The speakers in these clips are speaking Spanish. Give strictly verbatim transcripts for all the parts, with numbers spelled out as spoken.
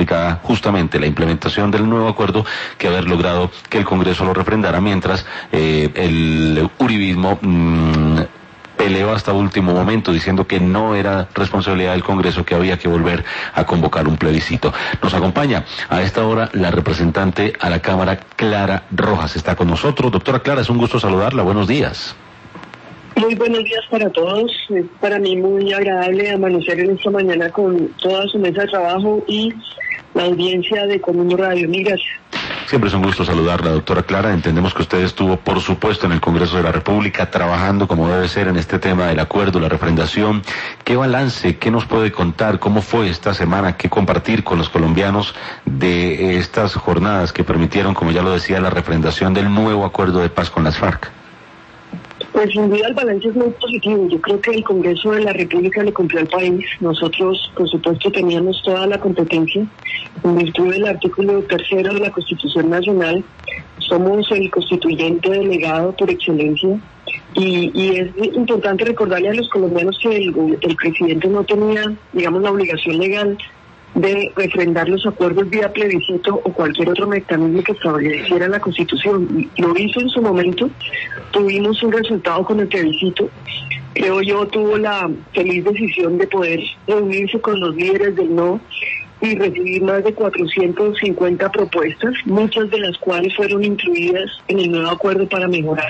complicada justamente la implementación del nuevo acuerdo que haber logrado que el Congreso lo refrendara, mientras eh, el uribismo mmm, peleó hasta último momento diciendo que no era responsabilidad del Congreso, que había que volver a convocar un plebiscito. Nos acompaña a esta hora la representante a la Cámara, Clara Rojas. Está con nosotros. Doctora Clara, es un gusto saludarla. Buenos días. Muy buenos días para todos. Es para mí muy agradable amanecer en esta mañana con toda su mesa de trabajo y la audiencia de Común Radio. Mil gracias. Siempre es un gusto saludarla, doctora Clara. Entendemos que usted estuvo, por supuesto, en el Congreso de la República, trabajando como debe ser en este tema del acuerdo, la refrendación. ¿Qué balance, qué nos puede contar, cómo fue esta semana, qué compartir con los colombianos de estas jornadas que permitieron, como ya lo decía, la refrendación del nuevo acuerdo de paz con las FARC? Pues sin duda el balance es muy positivo. Yo creo que el Congreso de la República le cumplió al país. Nosotros, por supuesto, teníamos toda la competencia. En virtud del artículo tercero de la Constitución Nacional, somos el constituyente delegado por excelencia. Y, y es importante recordarle a los colombianos que el, el presidente no tenía, digamos, la obligación legal de refrendar los acuerdos vía plebiscito o cualquier otro mecanismo que estableciera la Constitución. Lo hizo en su momento, tuvimos un resultado con el plebiscito. Creo yo tuvo la feliz decisión de poder reunirse con los líderes del no y recibir más de cuatrocientas cincuenta propuestas, muchas de las cuales fueron incluidas en el nuevo acuerdo para mejorar.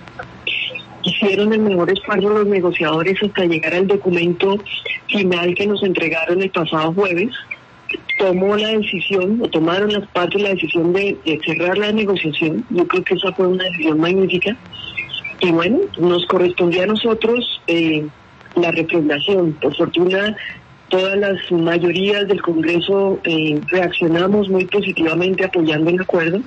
Hicieron el mejor esfuerzo los negociadores hasta llegar al documento final que nos entregaron el pasado jueves. Tomó la decisión, o tomaron las partes la decisión de, de cerrar la negociación. Yo creo que esa fue una decisión magnífica. Y bueno, nos correspondía a nosotros eh, la refrendación. Por fortuna, todas las mayorías del Congreso eh, reaccionamos muy positivamente apoyando el acuerdo.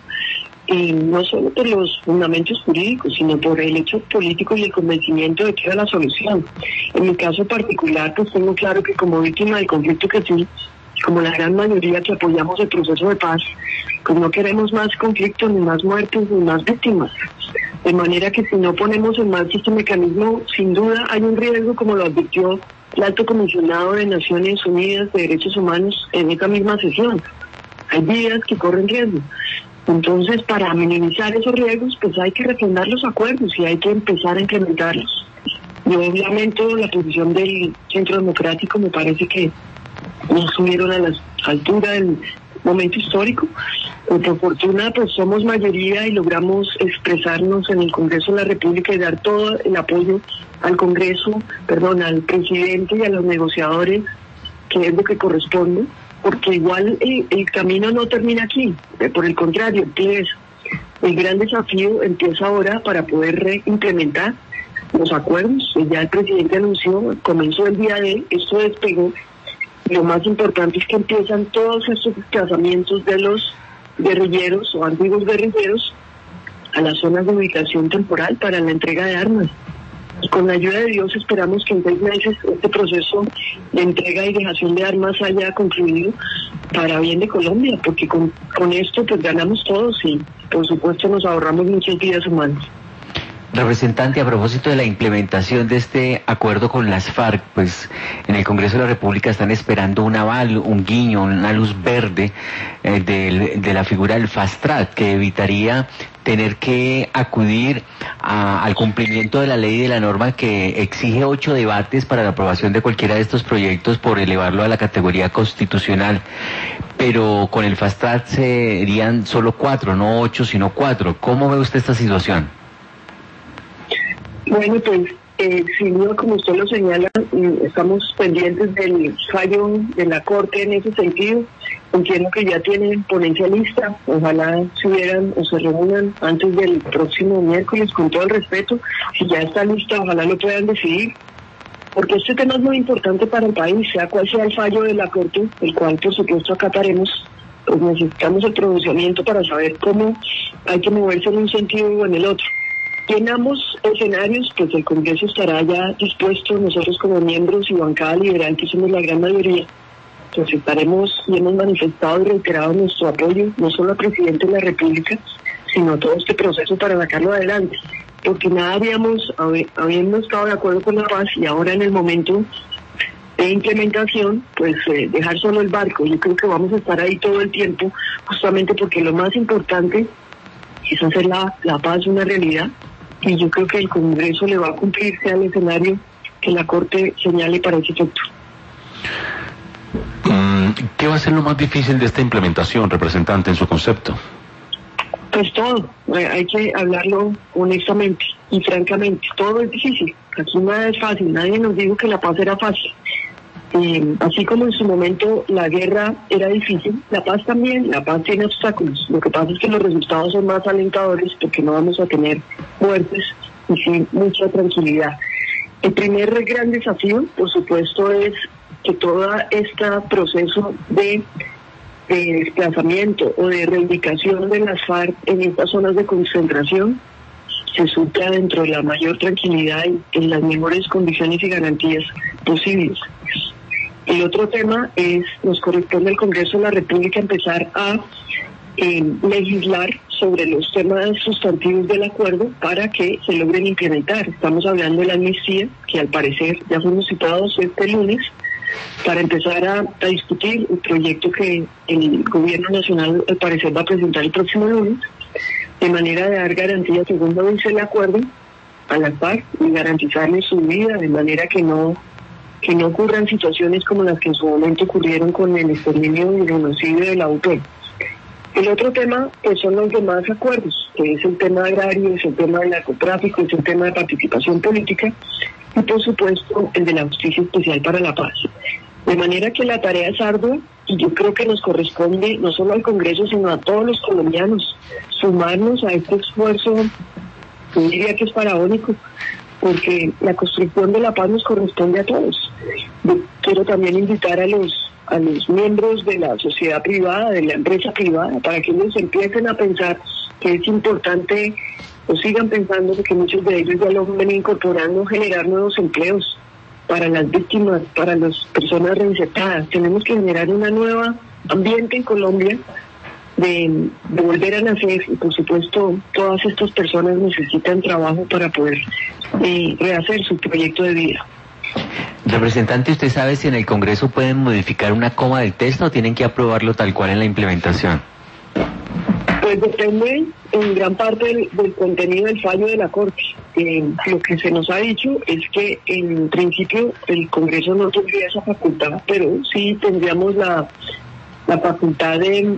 Y no solo por los fundamentos jurídicos, sino por el hecho político y el convencimiento de que era la solución. En mi caso particular, pues tengo claro que como víctima del conflicto que sí, como la gran mayoría que apoyamos el proceso de paz, pues no queremos más conflictos, ni más muertes, ni más víctimas. De manera que si no ponemos en marcha este mecanismo, sin duda hay un riesgo, como lo advirtió el Alto Comisionado de Naciones Unidas de Derechos Humanos en esta misma sesión. Hay vidas que corren riesgo. Entonces, para minimizar esos riesgos, pues hay que refrendar los acuerdos y hay que empezar a implementarlos. Yo lamento la posición del Centro Democrático, me parece que no estuvieron a la altura del momento histórico. Por fortuna, pues somos mayoría y logramos expresarnos en el Congreso de la República y dar todo el apoyo al Congreso, perdón, al presidente y a los negociadores, que es lo que corresponde. Porque igual el, el camino no termina aquí, por el contrario, empieza. El gran desafío empieza ahora para poder implementar los acuerdos. Ya el presidente anunció, comenzó el día de, esto despegó. Lo más importante es que empiezan todos estos desplazamientos de los guerrilleros o antiguos guerrilleros a las zonas de ubicación temporal para la entrega de armas. Y con la ayuda de Dios esperamos que en seis meses este proceso de entrega y dejación de armas haya concluido para bien de Colombia, porque con, con esto pues ganamos todos y por supuesto nos ahorramos muchas vidas humanas. Representante, a propósito de la implementación de este acuerdo con las FARC, pues en el Congreso de la República están esperando un aval, un guiño, una luz verde eh, de, de la figura del fast track, que evitaría tener que acudir a, al cumplimiento de la ley y de la norma que exige ocho debates para la aprobación de cualquiera de estos proyectos por elevarlo a la categoría constitucional. Pero con el fast track serían solo cuatro, no ocho, sino cuatro. ¿Cómo ve usted esta situación? Bueno, pues, eh, sin duda, como usted lo señala, estamos pendientes del fallo de la Corte en ese sentido. Entiendo que ya tienen ponencia lista, ojalá se hubieran o se reúnan antes del próximo miércoles, con todo el respeto. Si ya está lista, ojalá lo puedan decidir, porque este tema es muy importante para el país, sea cual sea el fallo de la Corte, el cual por supuesto acataremos. Pues necesitamos el pronunciamiento para saber cómo hay que moverse en un sentido o en el otro. Y en ambos escenarios, pues el Congreso estará ya dispuesto, nosotros como miembros y bancada liberal, que somos la gran mayoría, pues estaremos y hemos manifestado y reiterado nuestro apoyo, no solo al presidente de la República, sino a todo este proceso para sacarlo adelante. Porque nada habíamos, habiendo estado de acuerdo con la paz y ahora en el momento de implementación, pues eh, dejar solo el barco. Yo creo que vamos a estar ahí todo el tiempo, justamente porque lo más importante es hacer la, la paz una realidad, y yo creo que el Congreso le va a cumplir, sea el escenario que la Corte señale para ese efecto. ¿Qué va a ser lo más difícil de esta implementación, representante, en su concepto? Pues todo, eh, hay que hablarlo honestamente y francamente, todo es difícil, aquí nada es fácil, nadie nos dijo que la paz era fácil. Eh, así como en su momento la guerra era difícil, la paz también, la paz tiene obstáculos. Lo que pasa es que los resultados son más alentadores porque no vamos a tener muertes y sí mucha tranquilidad. El primer gran desafío, por supuesto, es que todo este proceso de, de desplazamiento o de reubicación de las FARC en estas zonas de concentración se supla dentro de la mayor tranquilidad y en las mejores condiciones y garantías posibles. El otro tema es, nos corresponde al Congreso de la República empezar a eh, legislar sobre los temas sustantivos del acuerdo para que se logren implementar. Estamos hablando de la amnistía, que al parecer ya fuimos citados este lunes, para empezar a, a discutir el proyecto que el Gobierno Nacional al parecer va a presentar el próximo lunes, de manera de dar garantía, según lo dice el acuerdo, a las FARC y garantizarles su vida, de manera que no que no ocurran situaciones como las que en su momento ocurrieron con el exterminio y el genocidio de la U P. El otro tema pues son los demás acuerdos, que es el tema agrario, es el tema del narcotráfico, es el tema de participación política y por supuesto el de la justicia especial para la paz. De manera que la tarea es ardua y yo creo que nos corresponde no solo al Congreso sino a todos los colombianos sumarnos a este esfuerzo, yo diría que es faraónico, porque la construcción de la paz nos corresponde a todos. Yo quiero también invitar a los a los miembros de la sociedad privada, de la empresa privada, para que ellos empiecen a pensar que es importante, o sigan pensando, porque muchos de ellos ya lo ven incorporando, generar nuevos empleos para las víctimas, para las personas reinsertadas. Tenemos que generar una nueva ambiente en Colombia de, de volver a nacer, y por supuesto todas estas personas necesitan trabajo para poder eh, rehacer su proyecto de vida. Representante, ¿usted sabe si en el Congreso pueden modificar una coma del texto o tienen que aprobarlo tal cual en la implementación? Pues depende en gran parte del, del contenido del fallo de la Corte. Eh, lo que se nos ha dicho es que en principio el Congreso no tendría esa facultad, pero sí tendríamos la, la facultad de,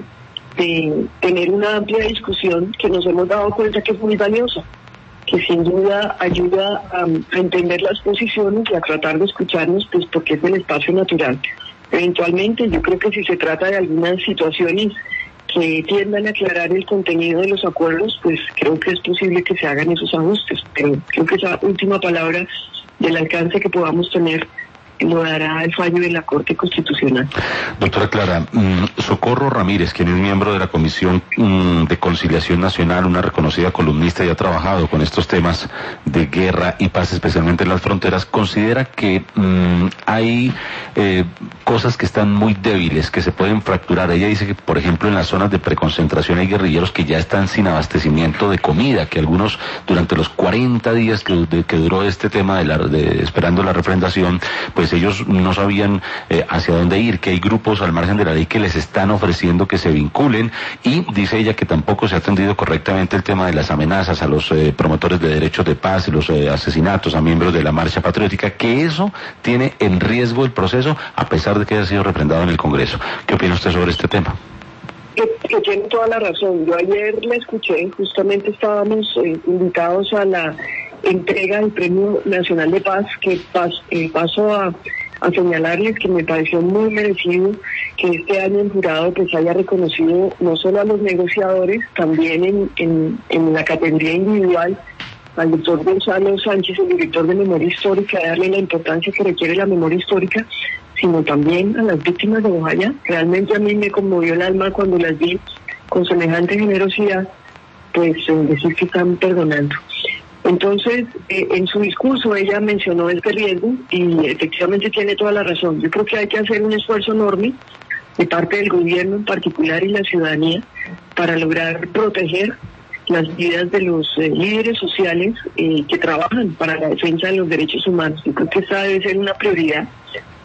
de tener una amplia discusión que nos hemos dado cuenta que es muy valiosa, que sin duda ayuda a, a entender las posiciones y a tratar de escucharnos, pues porque es el espacio natural. Eventualmente yo creo que si se trata de algunas situaciones que tiendan a aclarar el contenido de los acuerdos, pues creo que es posible que se hagan esos ajustes, pero creo que esa última palabra del alcance que podamos tener lo dará el fallo de la Corte Constitucional. Doctora Clara, mmm, Socorro Ramírez, quien es miembro de la Comisión mmm, de Conciliación Nacional, una reconocida columnista y ha trabajado con estos temas de guerra y paz, especialmente en las fronteras, considera que mmm, hay eh, cosas que están muy débiles, que se pueden fracturar. Ella dice que, por ejemplo, en las zonas de preconcentración hay guerrilleros que ya están sin abastecimiento de comida, que algunos durante los cuarenta días que, de, que duró este tema de, la, de esperando la refrendación, pues ellos no sabían eh, hacia dónde ir, que hay grupos al margen de la ley que les están ofreciendo que se vinculen, y dice ella que tampoco se ha atendido correctamente el tema de las amenazas a los eh, promotores de derechos de paz y los eh, asesinatos a miembros de la Marcha Patriótica, que eso tiene en riesgo el proceso a pesar de que haya sido refrendado en el Congreso. ¿Qué opina usted sobre este tema? Que, que tiene toda la razón. Yo ayer la escuché, justamente estábamos eh, invitados a la entrega del Premio Nacional de Paz, que pas, eh, paso a, a señalarles que me pareció muy merecido que este año el jurado pues haya reconocido no solo a los negociadores, también en, en, en la categoría individual al doctor Gonzalo Sánchez, el director de Memoria Histórica, darle la importancia que requiere la memoria histórica, sino también a las víctimas de Bojayá. Realmente a mí me conmovió el alma cuando las vi con semejante generosidad, pues en decir que están perdonando. Entonces, eh, en su discurso ella mencionó este riesgo y efectivamente tiene toda la razón. Yo creo que hay que hacer un esfuerzo enorme de parte del gobierno en particular y la ciudadanía para lograr proteger las vidas de los eh, líderes sociales eh, que trabajan para la defensa de los derechos humanos. Yo creo que esa debe ser una prioridad.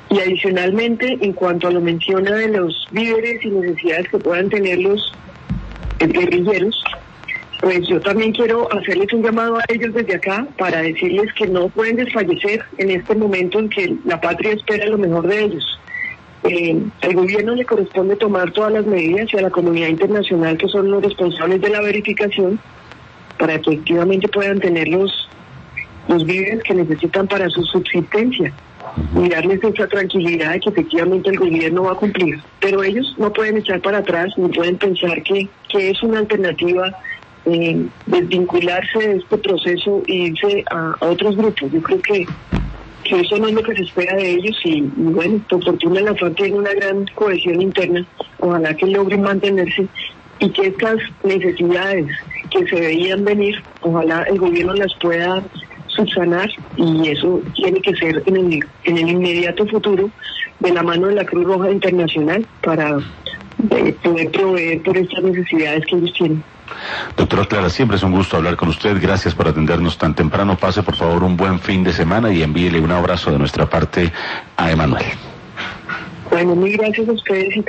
Y adicionalmente, en cuanto a lo menciona de los víveres y necesidades que puedan tener los guerrilleros, pues yo también quiero hacerles un llamado a ellos desde acá para decirles que no pueden desfallecer en este momento en que la patria espera lo mejor de ellos. Eh, al gobierno le corresponde tomar todas las medidas y a la comunidad internacional, que son los responsables de la verificación, para que efectivamente puedan tener los, los víveres que necesitan para su subsistencia. Y darles esa tranquilidad de que efectivamente el gobierno va a cumplir. Pero ellos no pueden echar para atrás ni pueden pensar que, que es una alternativa eh, desvincularse de este proceso e irse a, a otros grupos. Yo creo que, que eso no es lo que se espera de ellos y, y bueno, por fortuna la FARC tiene una gran cohesión interna. Ojalá que logren mantenerse y que estas necesidades que se veían venir, ojalá el gobierno las pueda subsanar, y eso tiene que ser en el, en el inmediato futuro de la mano de la Cruz Roja Internacional para eh, poder proveer por estas necesidades que ellos tienen. Doctora Clara, siempre es un gusto hablar con usted. Gracias por atendernos tan temprano. Pase por favor un buen fin de semana y envíele un abrazo de nuestra parte a Emanuel. Bueno, muy gracias a ustedes.